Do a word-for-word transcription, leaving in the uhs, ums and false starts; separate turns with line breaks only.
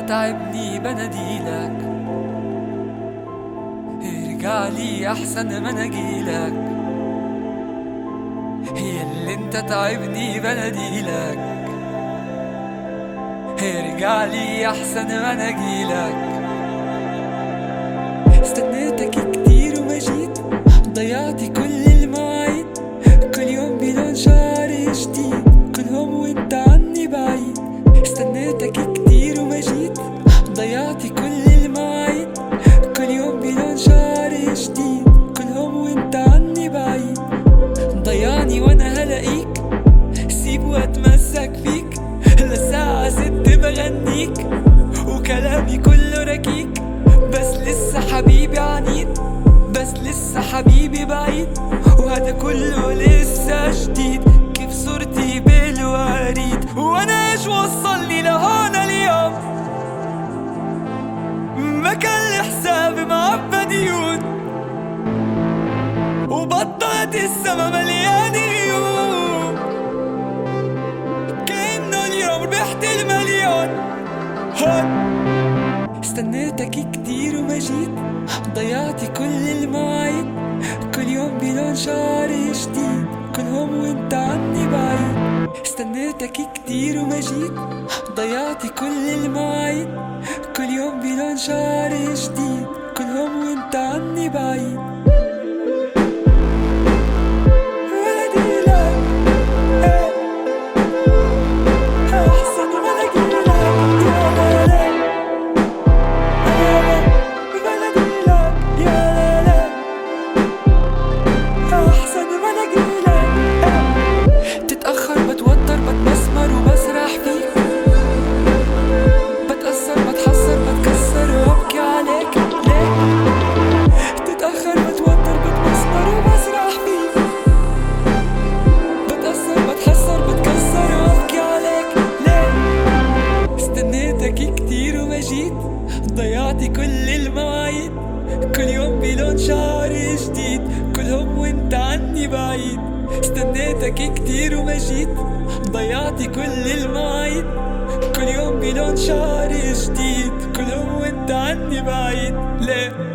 تعبني بناديلك، ارجع لي احسن ما انا اجيلك. هي اللي انت تعبني بناديلك، ارجع لي احسن ما انا اجيلك. استنيتك كتير وما جيت، ضيعتي كل المواعيد، كل يوم بلون شعر جديد، كلهم وانت عني بعيد. استنيتك كتير وما جيت، ضيعتي كل المواعيد، كل يوم بلون شعر جديد، كلهم وانت عني بعيد. ضيعني وانا هلاقيك، سيب واتمسك فيك، للساعة ست بغنيك، وكلامي كله ركيك، بس لسه حبيبي عنيد، بس لسه حبيبي بعيد، وهذا كله لسه جديد. كيف صورتي بالوريد، وانا ايش وصلني لهون اليوم؟ ما كان لي حسابي معبى ديون، وبطلت السما مليان غيوم، كأنه اليوم ربحت المليون. هون استنيتك كتير وما جيت، ضيعتي كل المواعيد، كل يوم بلون شعر جديد، كلهم وانت عني بعيد. استنيتك كتير وما جيت، ضيعتي كل المواعيد، كل يوم بلون شعر جديد، كلهم وانت عني بعيد. كتير وما جيت، ضيعتي كل المواعيد، كل يوم بلون شعر جديد، كلهم وانت عني بعيد. استنيتك كتير وما جيت، ضيعتي كل المواعيد، كل يوم بلون شعر جديد، كلهم وانت عني بعيد. ليه